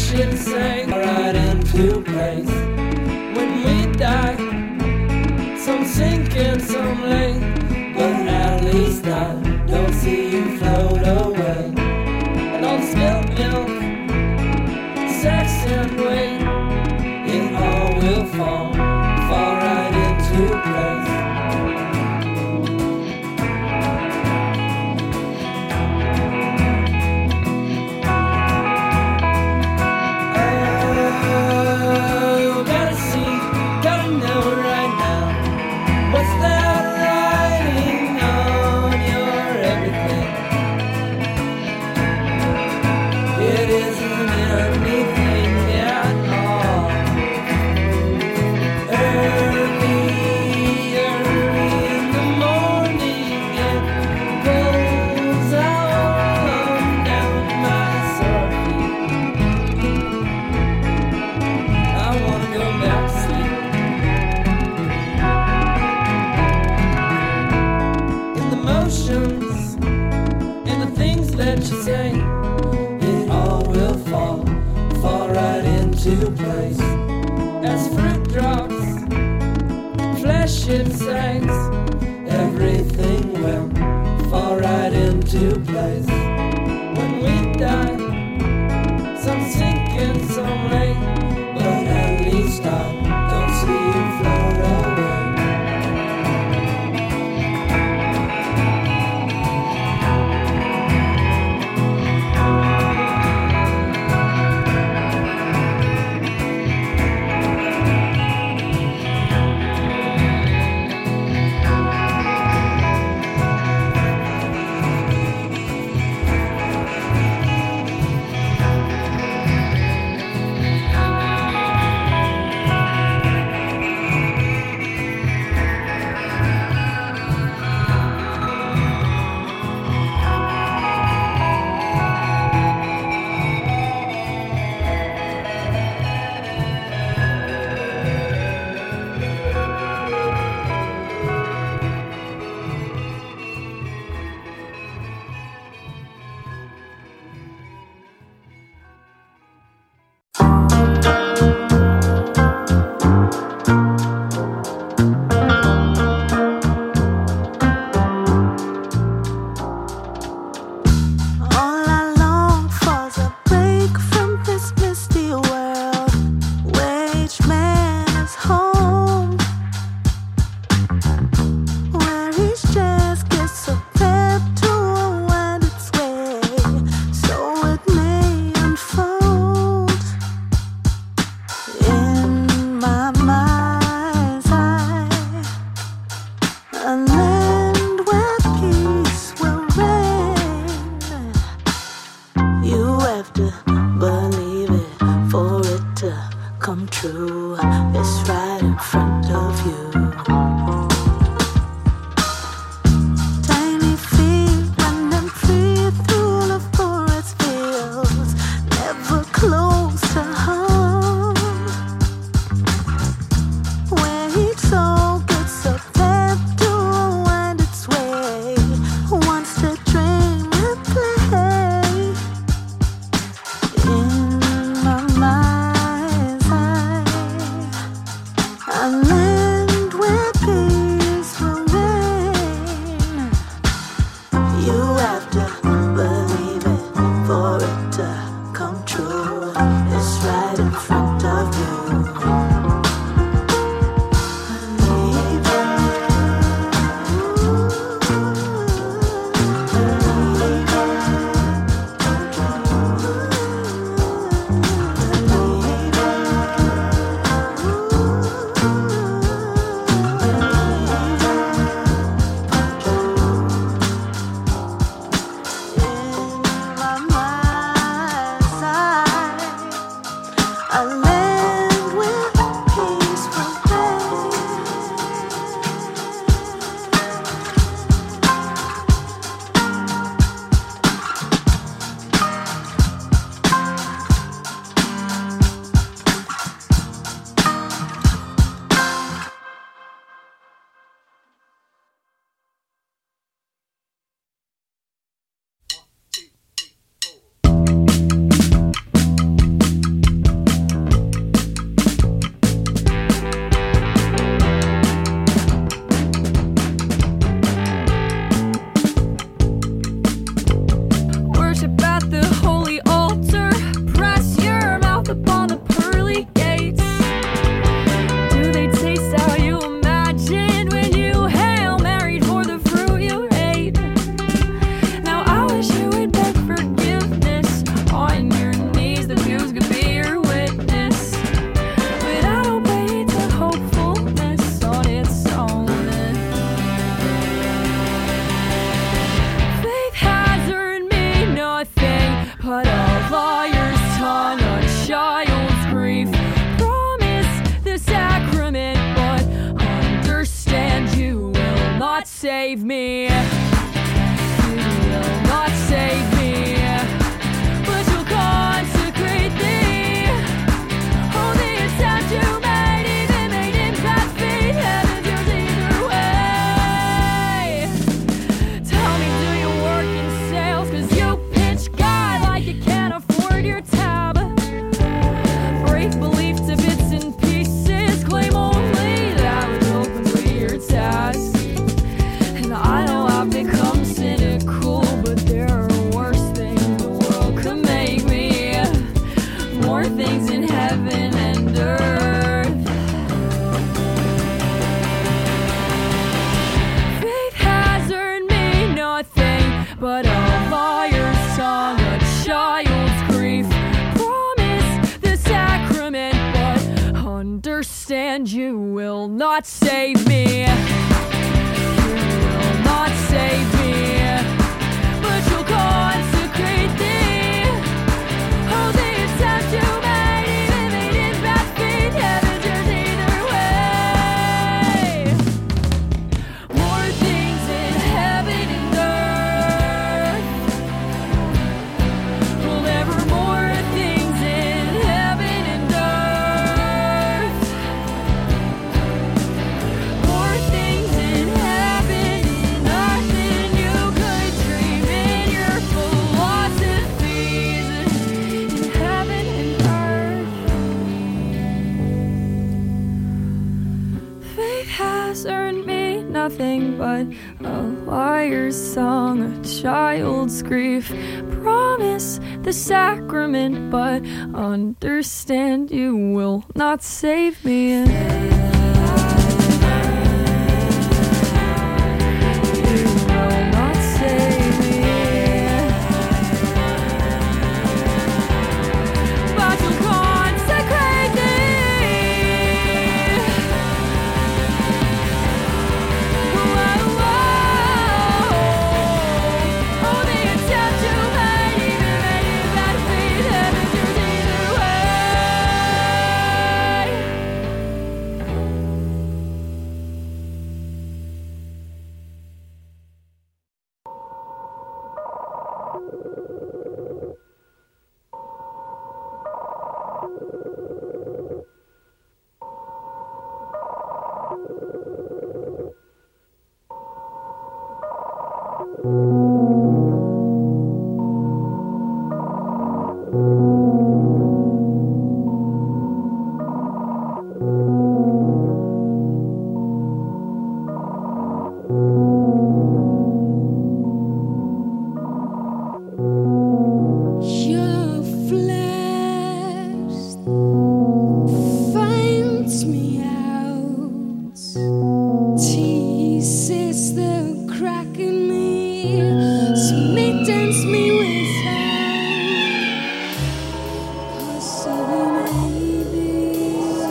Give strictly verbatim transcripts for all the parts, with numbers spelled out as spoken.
flashing sails right into place. When we die, some sink and some lay, but at least I don't see you float away. And all the spilled milk, sex and weight, it all will fall, fall right into place. Oh, gotta see, gotta know right now, what's that writing on your everything? It isn't anything at all. Early, early in the morning, it pulls on down my sore feet. I wanna go back to sleep. In the motions, in the things that you say, it all will fall, fall right into place. As fruit drops, flesh insides, everything will fall right into place. When we die, some sink and some lay, but at least I don't see you float away. All I long for's a break from this misty world. Wage man is home, where each just gets a pep to unwind its way, so it may unfold in my mind's eye, a land where peace will reign. You have to believe it for it to come true. It's right in front of you. Tiny feet running free through the forest fields, never close to home, where each soul gets a pep to unwind its way, wants to dream and play. In my mind's eye, a land where peace will reign. You have to believe it for it to come true. It's right in front of you. Believe it. In my mind's eye, a save me. You will not save me, but you'll consecrate me. Only a sound you made, even made in bad faith. Heaven's yours either way. Tell me, do you work in sales? Cause you pitch God like you can't afford your tab. Break belief to bits and pieces. Claim only that would ultimately your task. And I know I've become cynical, but there are worse things the world could make me. More things in heaven and earth. Faith has earned me nothing but a liar's song, a child's grief. Promise the sacrament, but understand you will not save me. You will not save me, but you'll consecrate me. Oh, the attempt you made, even made in bad faith. Heaven's yours either way. More things in heaven and earth. Well, there were more things in heaven and earth. More things in heaven and earth than you could dream in your philosophies. In heaven and earth. Faith has earned me nothing but a liar's song, a child's grief. Promise the sacrament, but understand you will not save me. You will not save me, but you'll consecrate me. Whoa, whoa. Oh, the attempt you made, even made in bad faith. Heaven's yours either Your flesh finds me out, teases the crack in me, smittens me with sound. Possibly, maybe,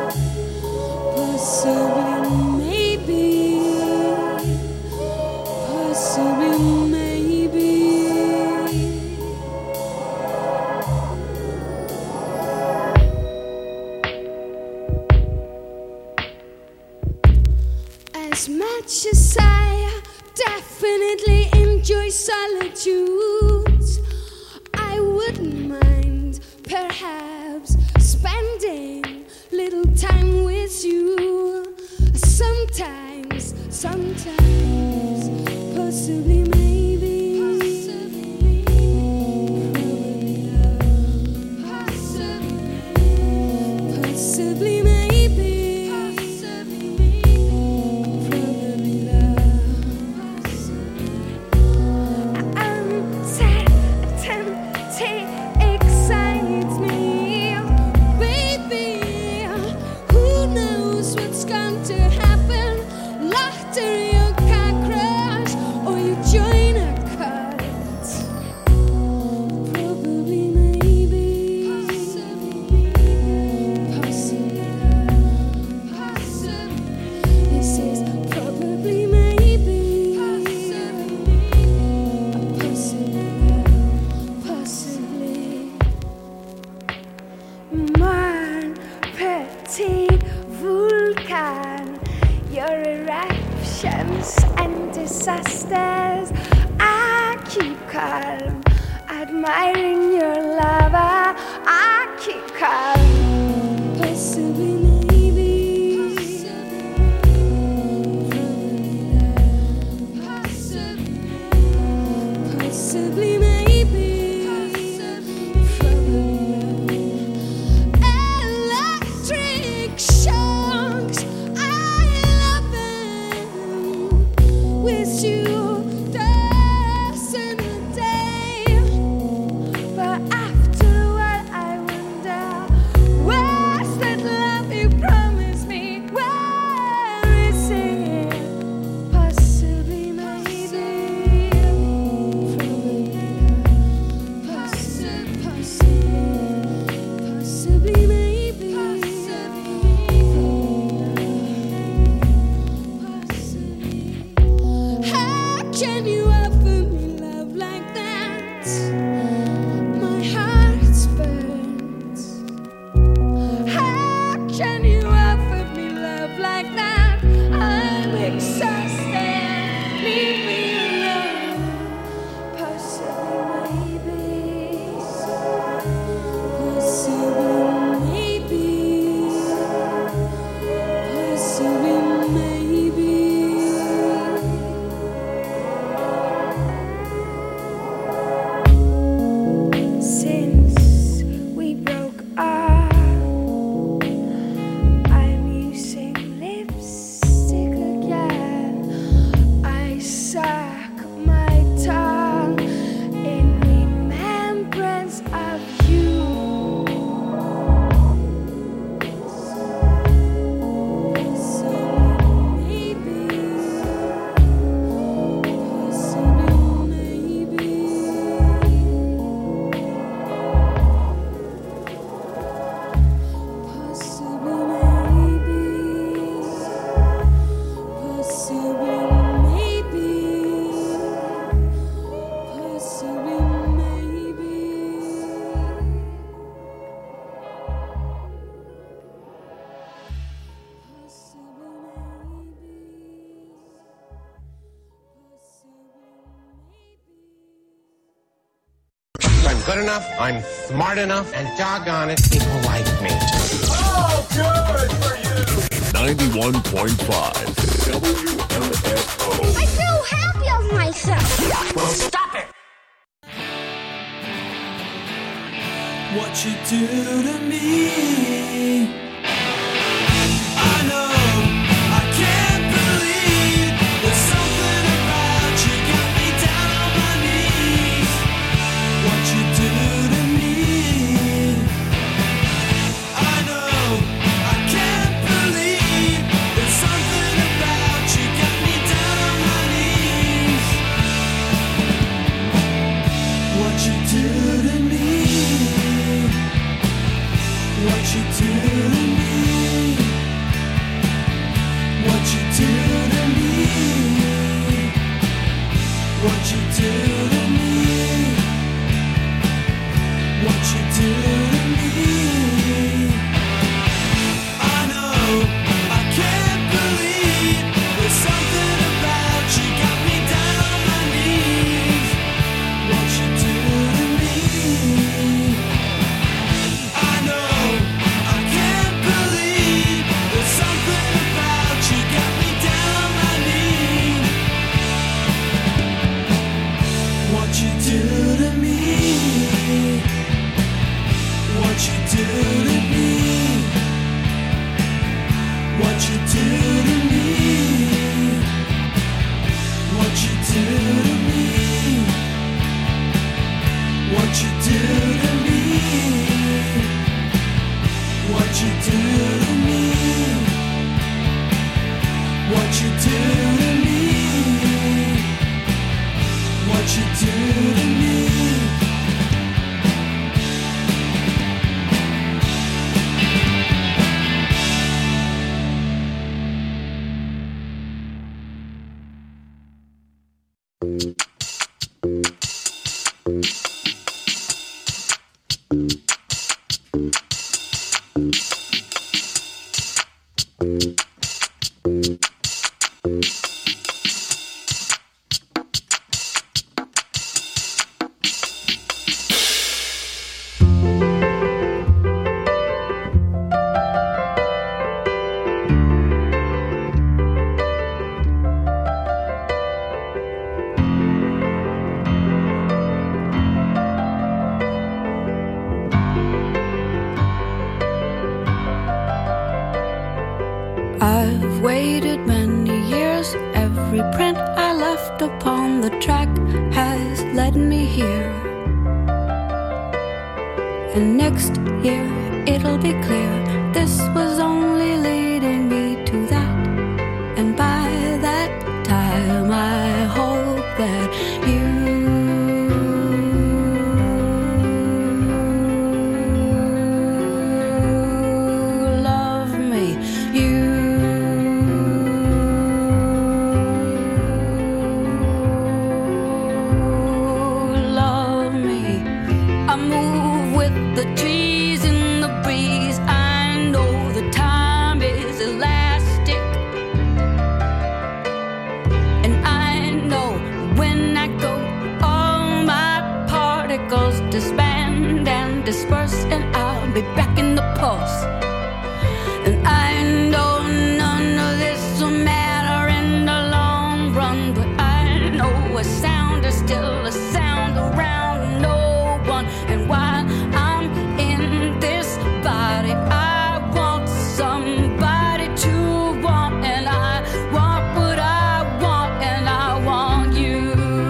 possibly, maybe, possibly, maybe. As much as I definitely enjoy solitude, I wouldn't mind perhaps spending little time with you. Sometimes, sometimes, possibly, maybe, possibly, probably love, possibly, possibly, maybe, possibly, probably love. Uncertainty excites me, baby. Who knows what's going to happen? Laughter, your car crash, or you join a cult. Probably, maybe, possibly, possibly love, possibly. This is probably, maybe, possibly, possibly love, possibly. Mon petit vulcan, you're a rapture. oceans and disasters. I keep calm, admiring your love. I, I keep calm, possibly maybe, possibly, possibly maybe. Electric shocks, I love them. With you, days in a day. But after a while, I wonder, where's that love you promised me? Where is it? Possibly, maybe. Possibly, possibly, maybe. How can you offer me love like that? My heart burns. How can you offer me love like that? I'm exhausted. Leave me alone. Possibly, maybe. Possibly, maybe. Possibly, maybe. Since we broke up, I'm using lipstick again. I suck my tongue in remembrance of you. So maybe, possibly, maybe. Possibly, maybe. Possibly, maybe. Possibly, maybe. Possibly, maybe. I'm good enough, I'm smart enough, and doggone it, people like me. ninety-one point five W M F O. I feel happy of myself. Well, stop it! What you do to me, I know, I can't believe there's something about you got me down on my knees. What you do to me, I know, I can't believe there's something about you got me down on my knees. What you do to me, what you do to me, what you do to me, what you do to me, what you do to me. I know, I can't believe there's something about you got me down on my knees. What you do to me, I know, I can't believe there's something about you got me down on my knees. What you do to me, what you do to me, what you do to me, what you do to me, what you do to me, what you do to me, what you do to me, what you do to me. I've waited many years. Every print I left upon the track has led me here. And next year it'll be clear this was only leading me to that. And by that time I hope that you love me. You love me. I move with the trees in the breeze. I know the time is elastic, and I know when I go, all my particles disband and disperse, and I'll be back in the pulse. And I know none of this will matter in the long run, but I know a sound is still a sound around no one. And while I'm in this body, I want somebody to want, and I want what I want, and I want you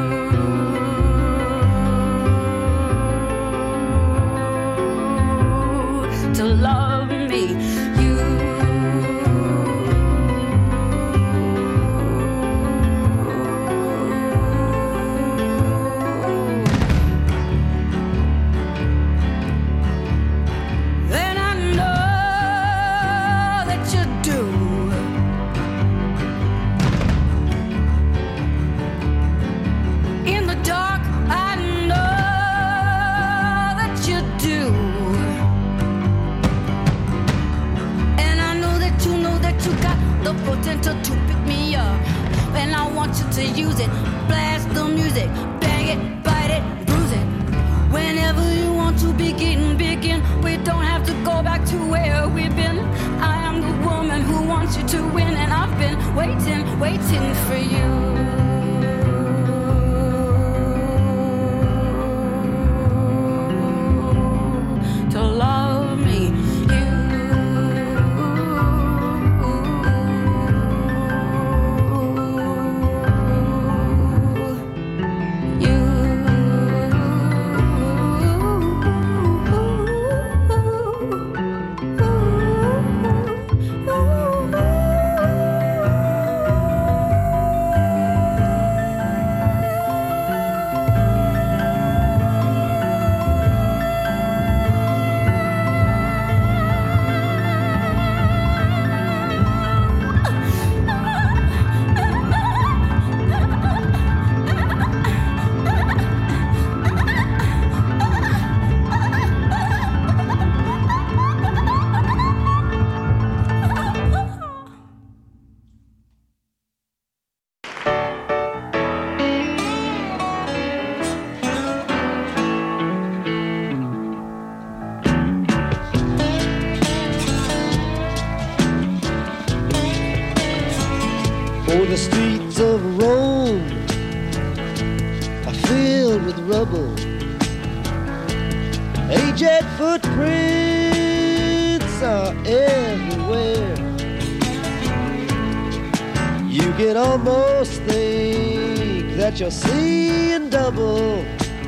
to love me. You then I know that you do. In the dark, I know that you do. And I know that you know that you got the potential to pick me up. And I want you to use it. Blast the music, bang it, bite it, bruise it. Whenever you want to begin, begin. We don't have to go back to where we've been. I am the woman who wants you to win, and I've been waiting, waiting for you to love me. You, Oh, the streets of Rome are filled with rubble. Aged footprints are everywhere. You can almost think that you're seeing double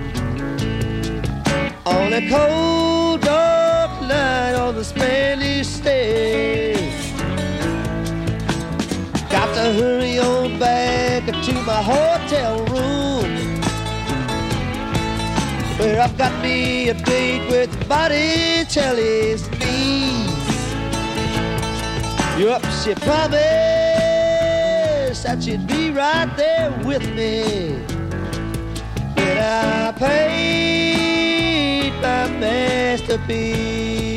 on a cold, dark night on the Spanish stage. Got to hurry on back to my hotel room, where I've got me a date with Botticelli's niece. Yup, she promised that she'd be right there with me when I paint my masterpiece.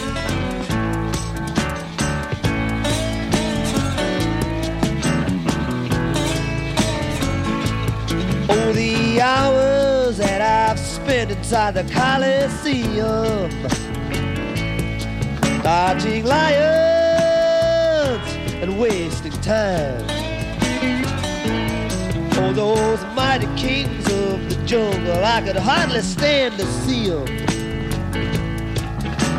Oh, the hours that I've spent inside the Coliseum, dodging lions and wasting time. Oh, those mighty kings of the jungle, I could hardly stand to see them.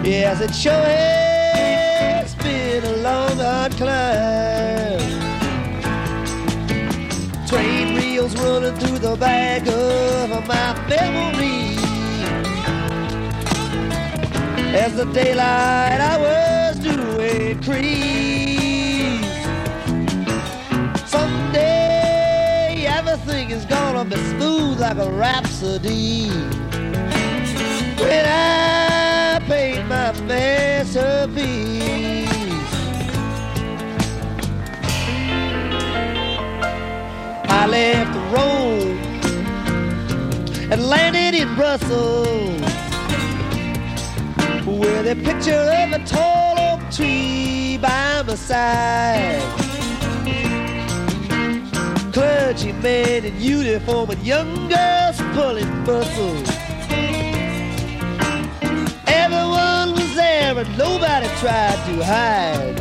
Yes, it sure has been a long, hard climb. Train wheels running through the back of my memory. As the daylight I was doing crease. Someday everything is gonna be smooth like a rhapsody. When I paint my masterpiece. I left Rome and landed in Brussels, with a picture of a tall oak tree by my side. Clergymen in uniform and young girls pulling muscles. Everyone was there and nobody tried to hide.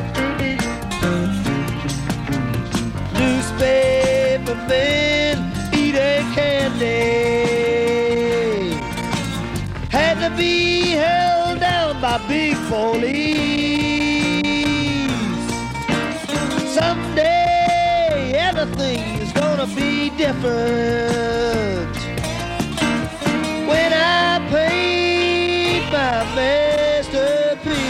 Newspaper men eating candy had to be held down by big police. Someday everything is gonna be different when I paint my masterpiece.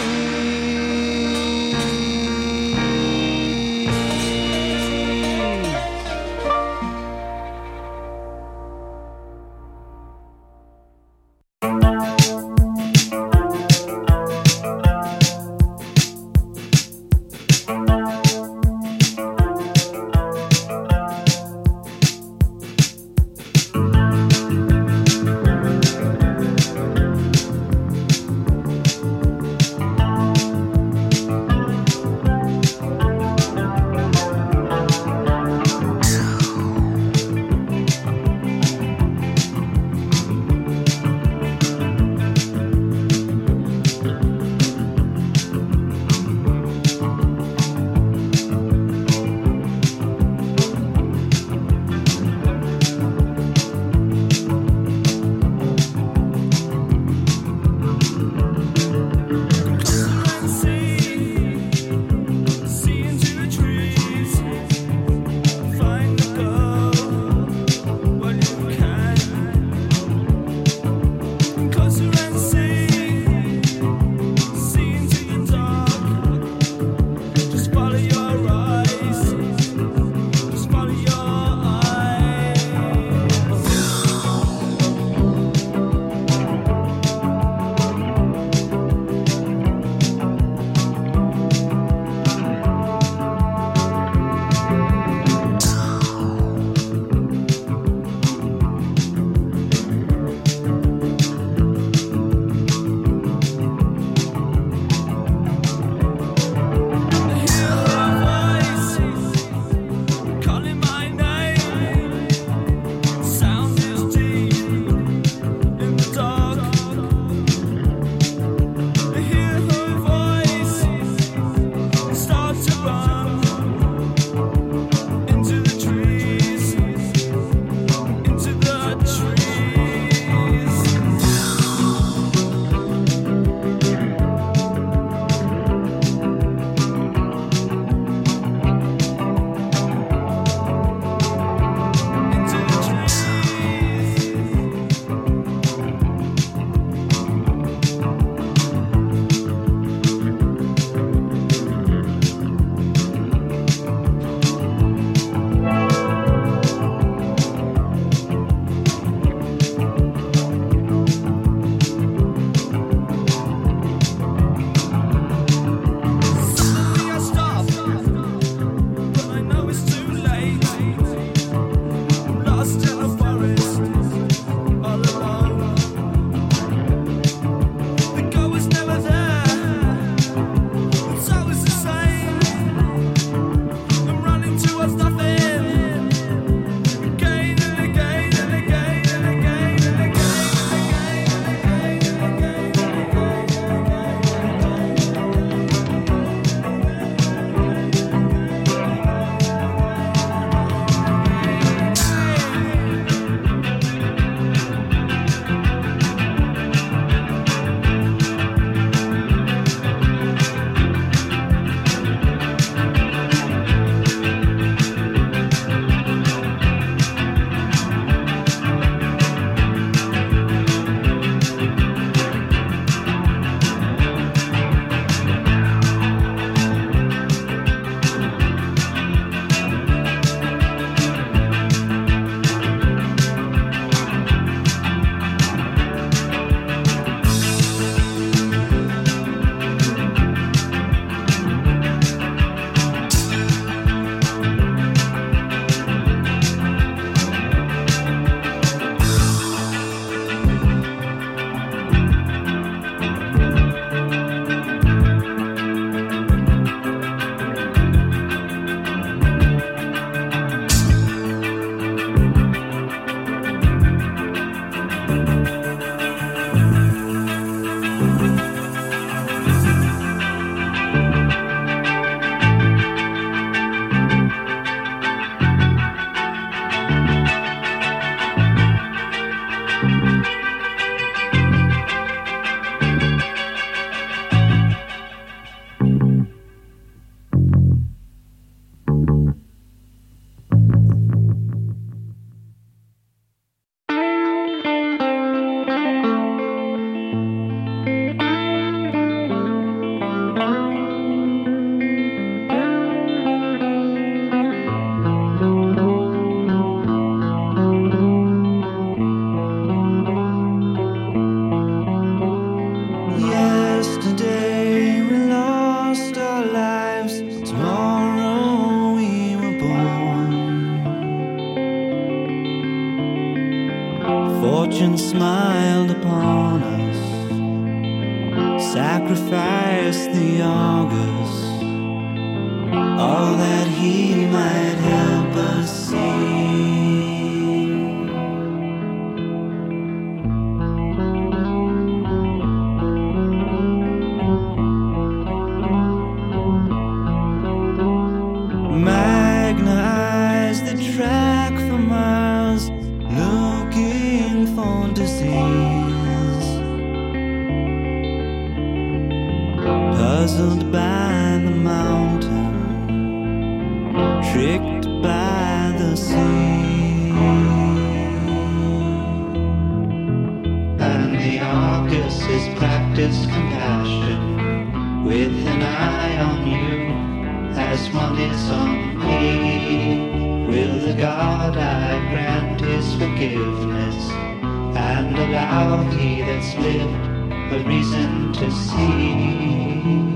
sacrifice the August, all that he might help us see. Magna eyes the track for miles, looking for disease, puzzled by the mountain, tricked by the sea. And the Argus is practiced compassion, with an eye on you as one is on me. Will the God I grant his forgiveness, and allow he that's lived a reason to see?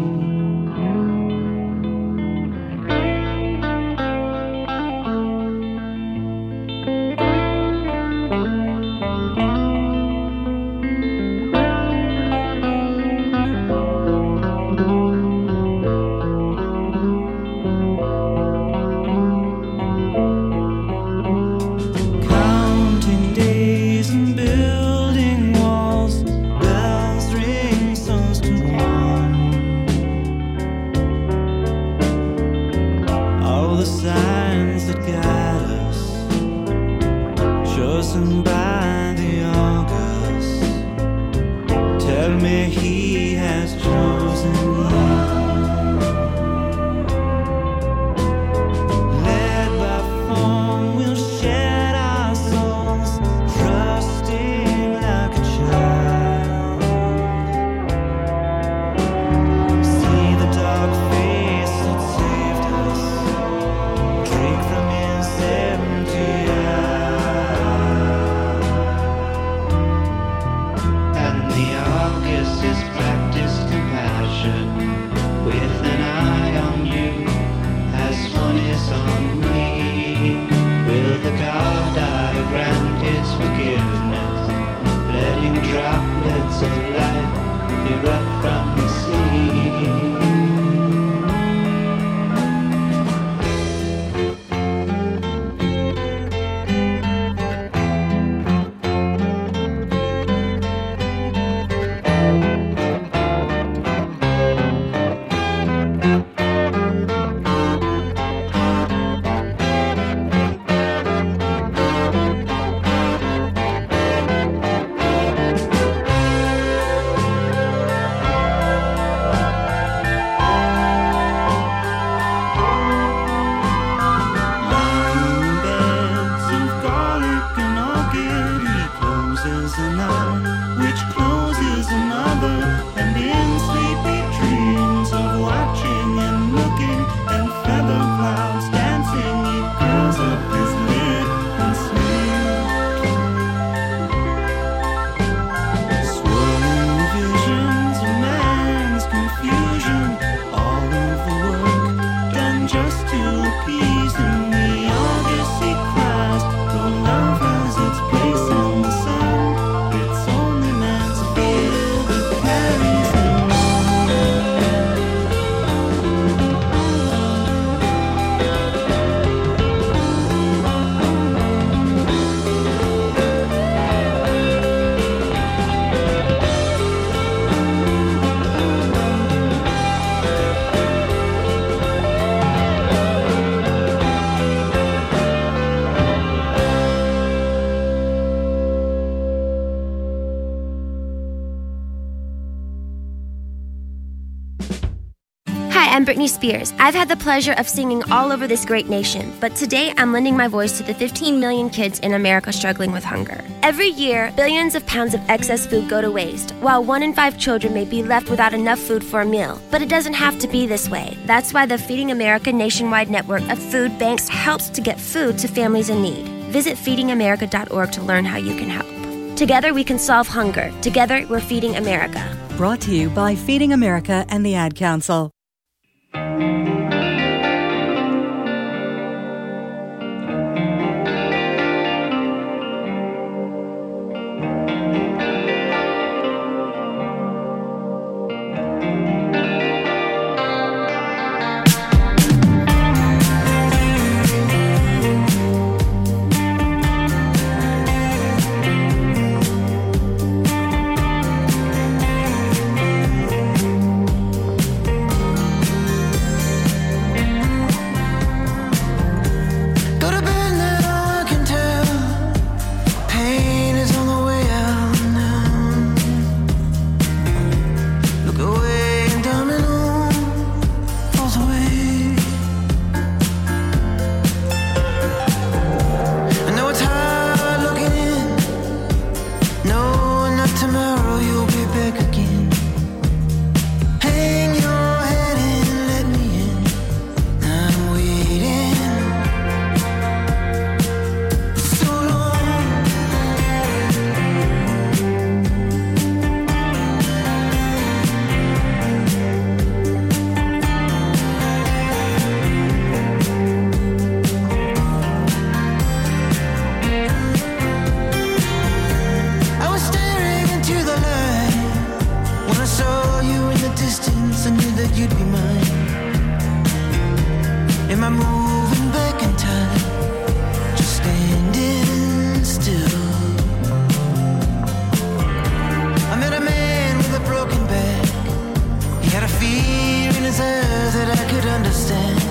I'm Britney Spears. I've had the pleasure of singing all over this great nation, but today I'm lending my voice to the fifteen million kids in America struggling with hunger. Every year, billions of pounds of excess food go to waste, while one in five children may be left without enough food for a meal. But it doesn't have to be this way. That's why the Feeding America nationwide network of food banks helps to get food to families in need. Visit feeding america dot org to learn how you can help. Together we can solve hunger. Together we're feeding America. Brought to you by Feeding America and the Ad Council. that you'd be mine. Am I moving back in time? Just standing still. I met a man with a broken back. He had a fear in his eyes that I could understand.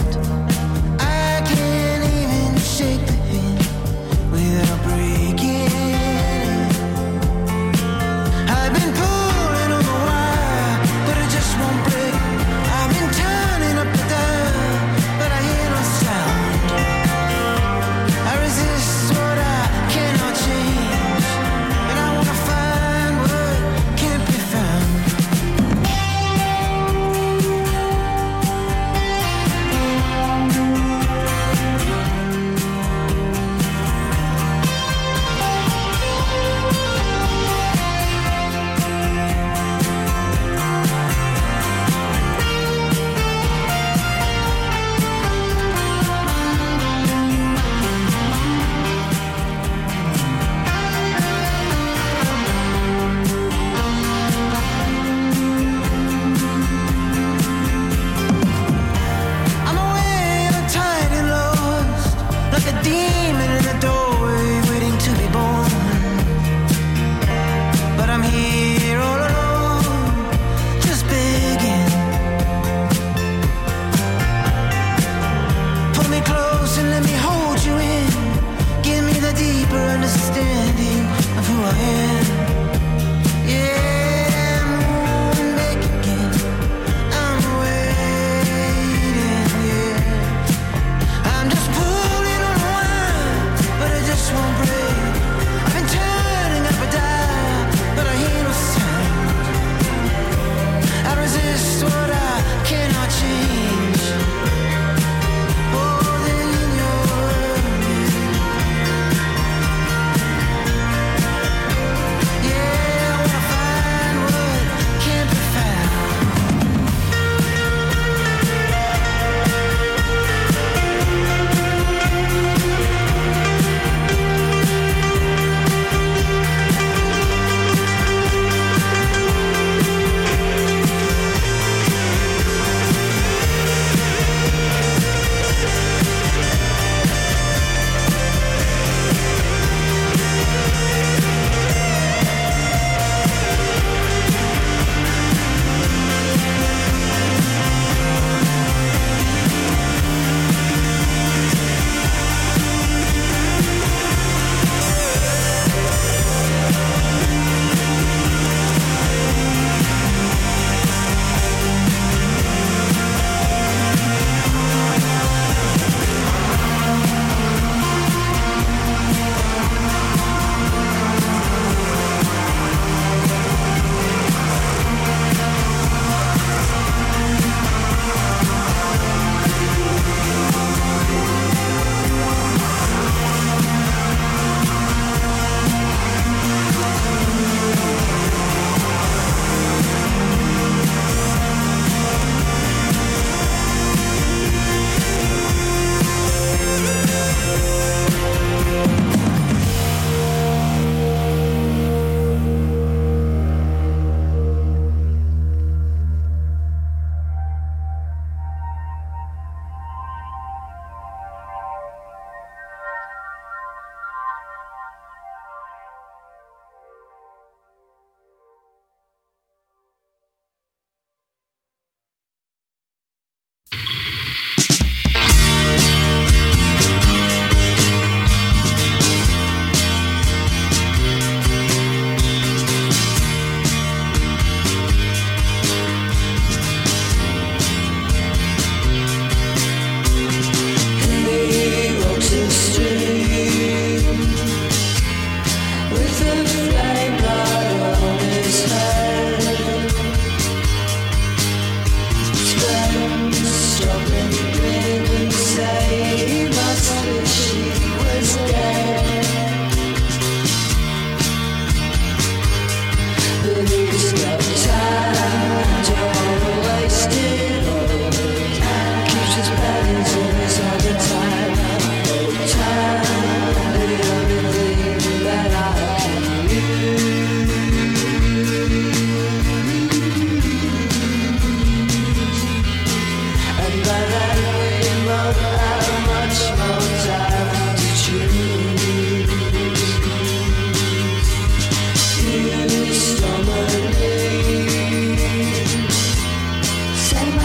I can't even shake the hand without breaking. I've been pulling on the wire, but it just won't break. I've been turning up the dial, but I hear no sound. I resist what I cannot change, but I wanna find what can't be found. I'm away and I'm tired and lost, like a demon in the doorway waiting to be born. But I'm here all alone, just begging. Pull me close and let me hold you in. Give me the deeper understanding of who I am. Yeah, I'm moving back again. I'm waiting, yeah. I'm just pulling on a wire, but it just won't break. I've been turning up a dial, but I hear no sound. I resist what I cannot change. More than in your world, yeah, I wanna find what can't be found.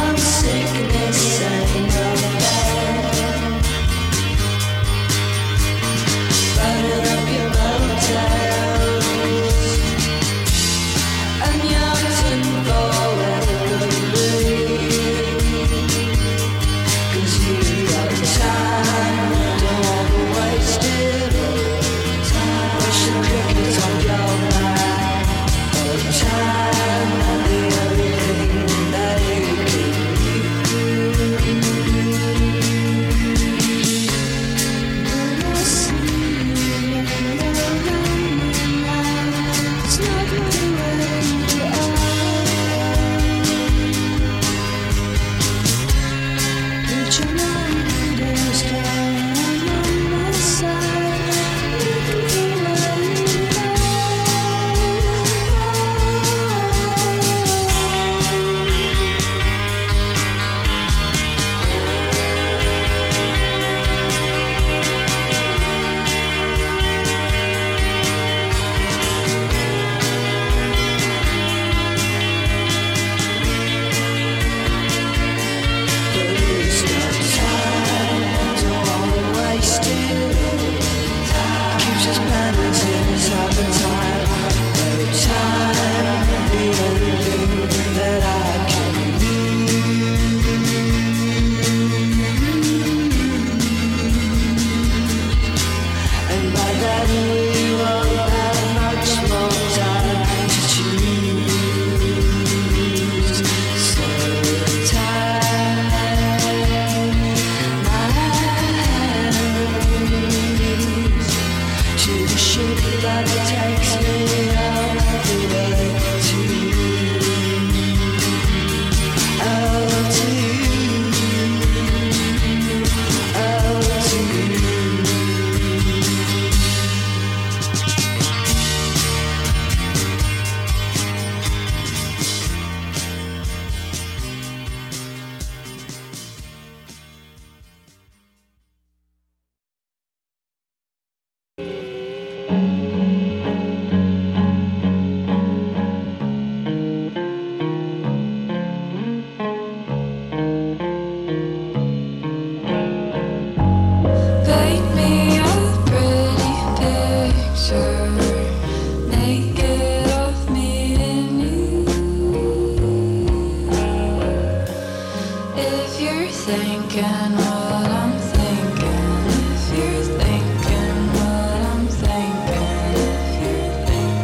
of sickness and of bad. Burning up your motels and yours can go wherever you leave. 'Cause you've got time, don't wanna waste it. Wish the crickets on your mind. Oh, time, the only thing that you can do. When I see you, it's not really where you are. Put your mind is down on my side. You can feel where you paint me a pretty picture, naked of me and you. If you're thinking what I'm thinking, if you're thinking what I'm thinking, if you're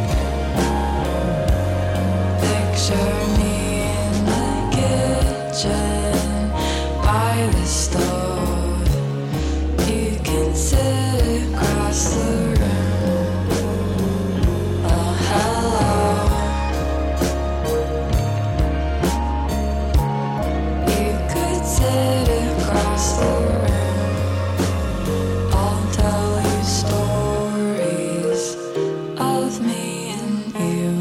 thinking, picture me in the kitchen by the stove. You can sit across the room. Oh, hello. You could sit across the room. I'll tell you stories of me and you.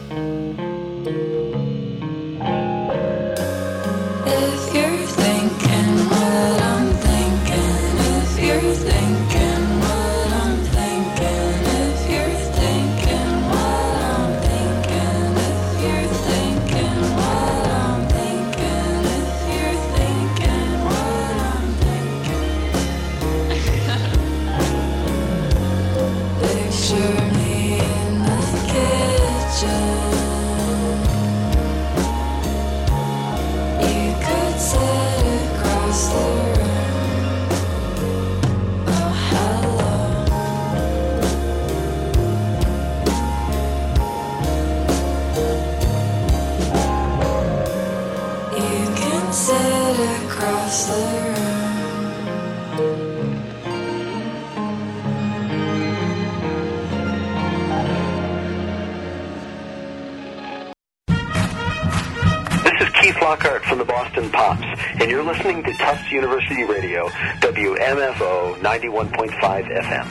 If you're thinking what I'm thinking, if you're thinking what I'm thinking, if you're thinking what I'm thinking, if you're thinking what I'm thinking, if you're thinking what I'm thinking. Picture me in the kitchen. You could sit across the room. Oh, hello. You can sit across the room. This is Keith Lockhart from the Boston Pops, and you're listening to Tufts University Radio, W M F O ninety-one point five F M.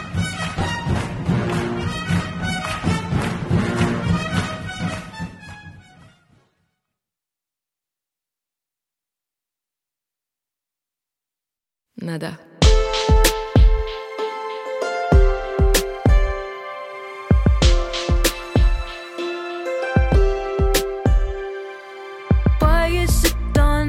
Nada. Why is it done?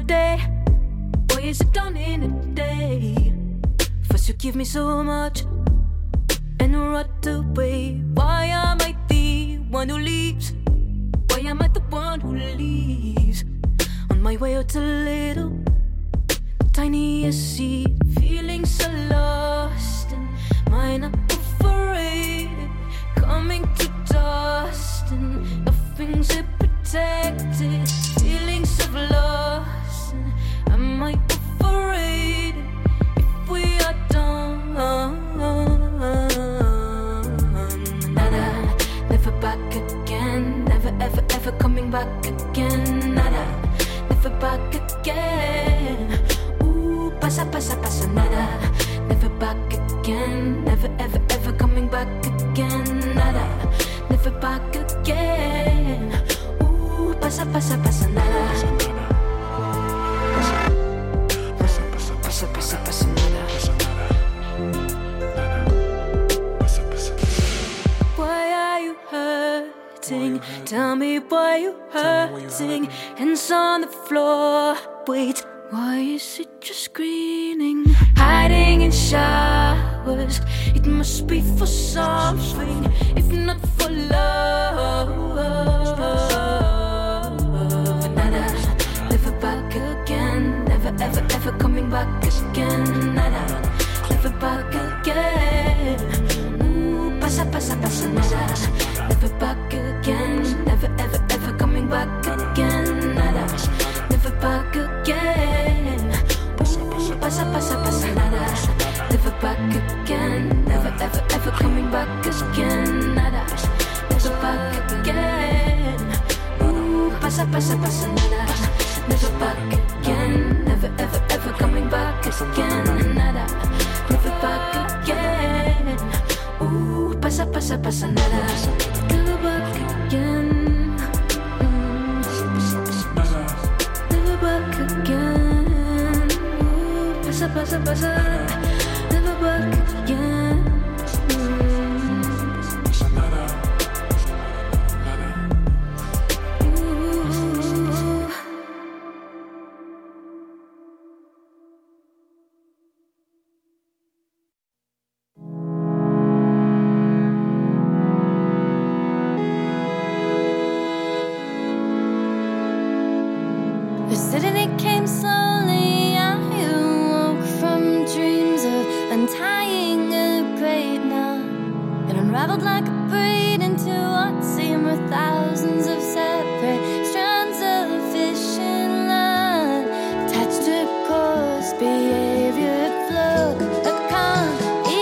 day. Why is it done in a day? First you give me so much and right away. Why am I the one who leaves? Why am I the one who leaves? On my way out a little tiniest seed, feeling so lost and mine up overrated, coming to dust and nothing's it protected, feelings of loss and am I overrated if we are done? Nada, never back again, never ever ever coming back again. Nada, never back again. Pasa, pasa, pasa, nada. Never back again. Never, ever, ever coming back again. Nada. Never back again. Ooh, pasa, pasa, pasa, nada. Pasa, pasa, pasa, pasa, pasa, nada. Why are you hurting? Tell me why you hurting. Hands on the floor. Wait. Why is it just greening? Hiding in showers. It must be for something, if not for love. Nada, never back again. Never ever ever coming back again. Nada, never back again. Ooh, pasa, pasa, pasa, nada. Never back again. Never ever ever coming back again. Nada, never back again. Ooh, pasa, pasa, pasa, nada. Never back again. Never ever ever coming back again. Nada, never back again. Ooh, pasa, pasa, pasa, nada. Never back again. Never ever ever coming back again. Nada, never back again. Ooh, pasa, pasa, pasa, nada. Never back again. Back again. Ooh, pasa, pasa, pasa. Never back again. Ooh. The city came slowly, I woke from dreams of untying a great knot and unraveled like a braid into what seemed were thousands of separate strands of fishing line attached to coarse behavior, flow, a calm.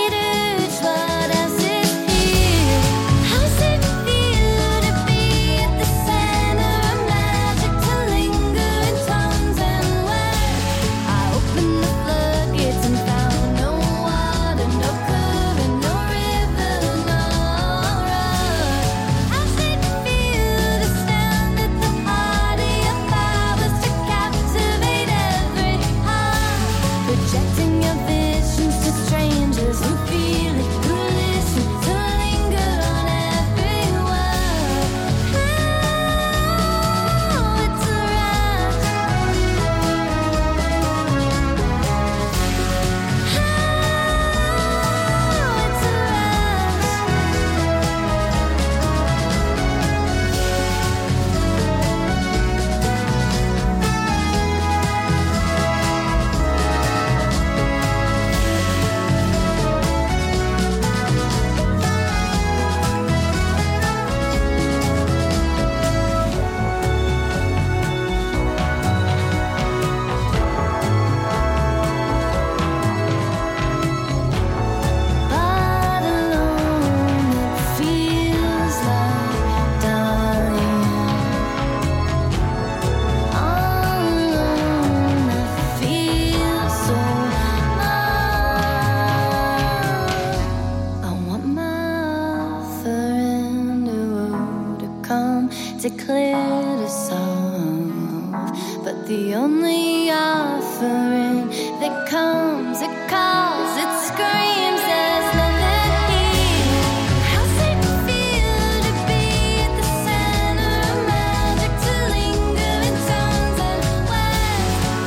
To clear us off, but the only offering that comes, it calls, it screams, there's nothing here. How's it feel to be at the center of magic, to linger in tones and words?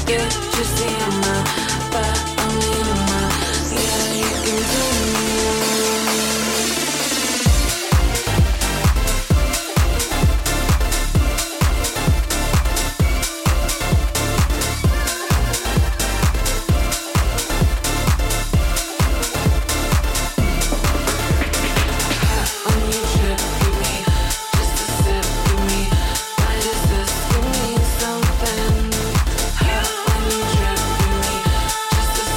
You just see on my back, I mean on my, yeah, you can do me. Just a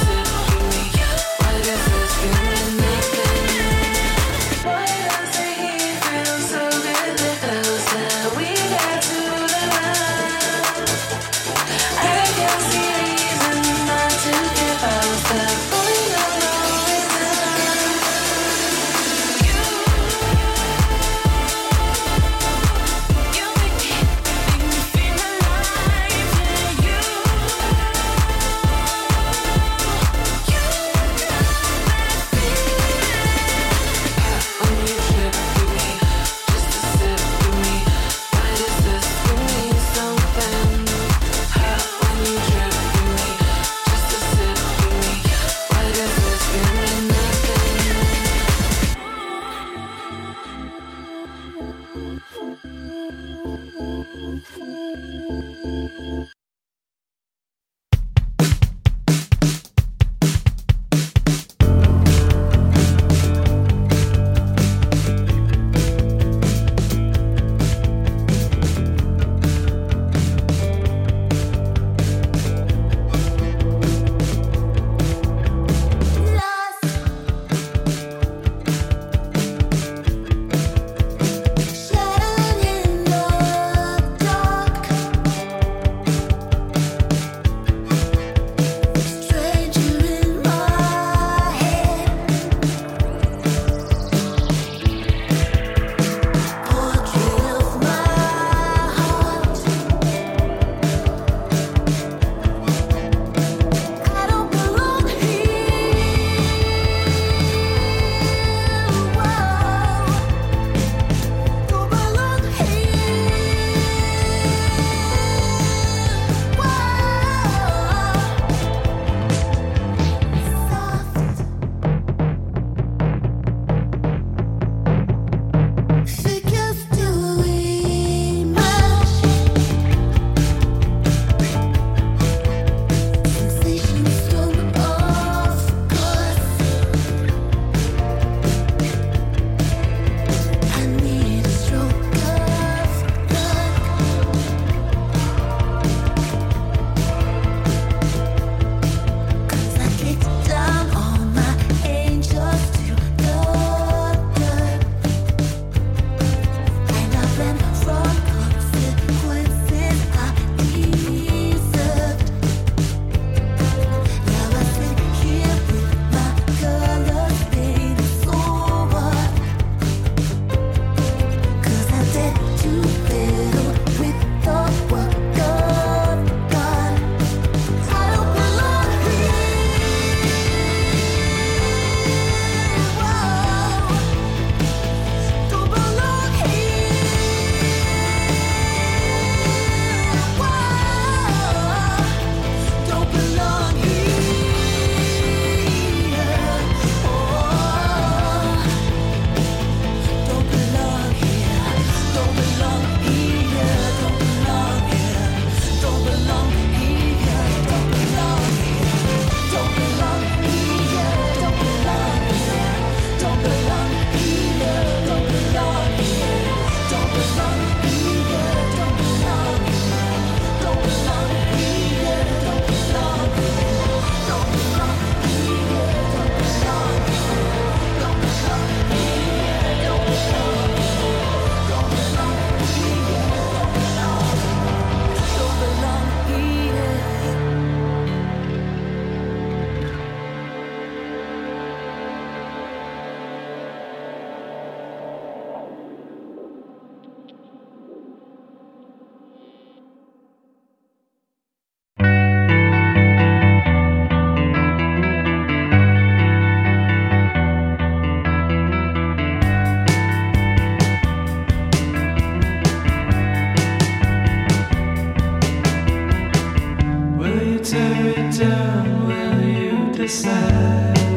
to return, will you decide?